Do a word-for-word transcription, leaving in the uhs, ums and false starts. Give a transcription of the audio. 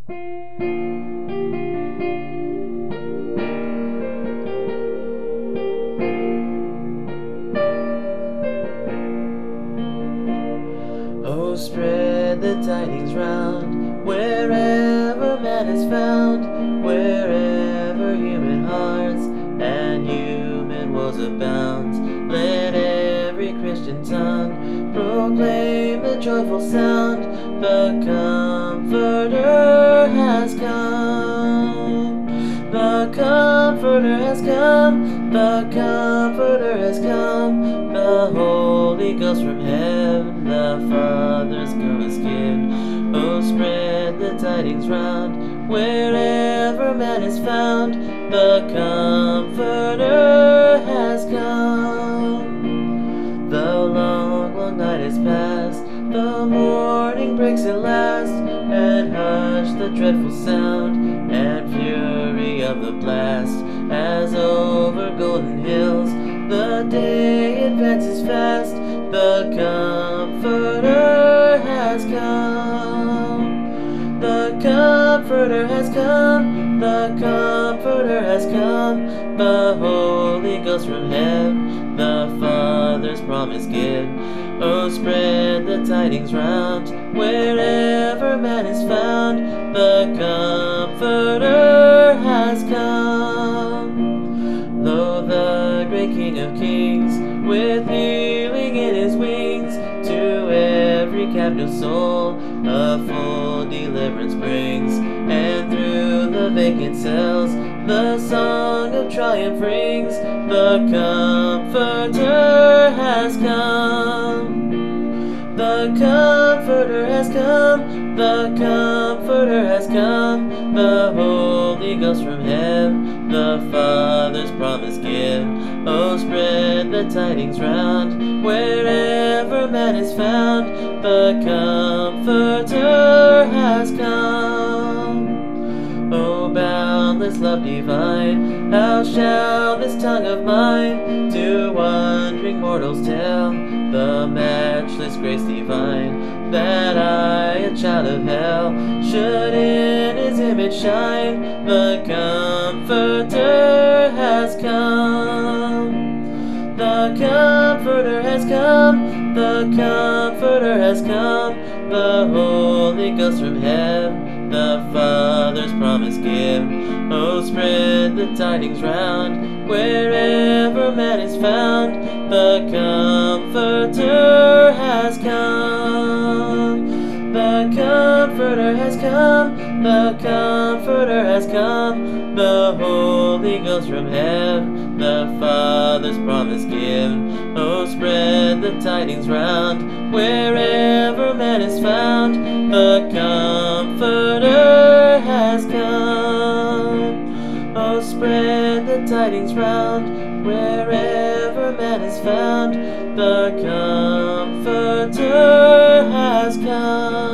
Oh, spread the tidings round, wherever man is found, wherever human hearts and human wills abound. Let every Christian tongue proclaim the joyful sound, the Comforter has come. The Comforter has come, the Comforter has come, the Holy Ghost from heaven, the Father's promise given. Oh, spread the tidings round, wherever man is found, the Comforter has come. The long, long night is past, the morning breaks at last, and hush the dreadful sound and fury of the blast, as over golden hills the day advances fast. The Comforter has come. The Comforter has come. The Comforter has come. The Holy Ghost from heaven, the Father's promise give. Oh, spread the tidings round, wherever man is found, the Comforter has come. Lo, the great King of Kings, with healing in his wings, to every captive soul a full deliverance brings, and through the vacant cells the song of triumph rings. The Comforter has come. The Comforter has come. The Comforter has come. The Holy Ghost from heaven, the Father's promise give. Oh, spread the tidings round, wherever man is found, the Comforter has come. Oh, boundless love divine, how shall this tongue of mine to wondering mortals tell the matchless grace divine, that I, a child of hell, should in his image shine. The Comforter has come. The Comforter has come. The Comforter has come. The Holy Ghost from heaven, the Father's promise give. Oh, spread the tidings round, wherever man is found, the Comforter has come. The Comforter has come. The Comforter has come. The Holy Ghost from heaven, the Father's promise give. Oh, spread the tidings round, wherever man is found, the Comforter has come. Oh, spread the tidings round, wherever man is found, the Comforter has come.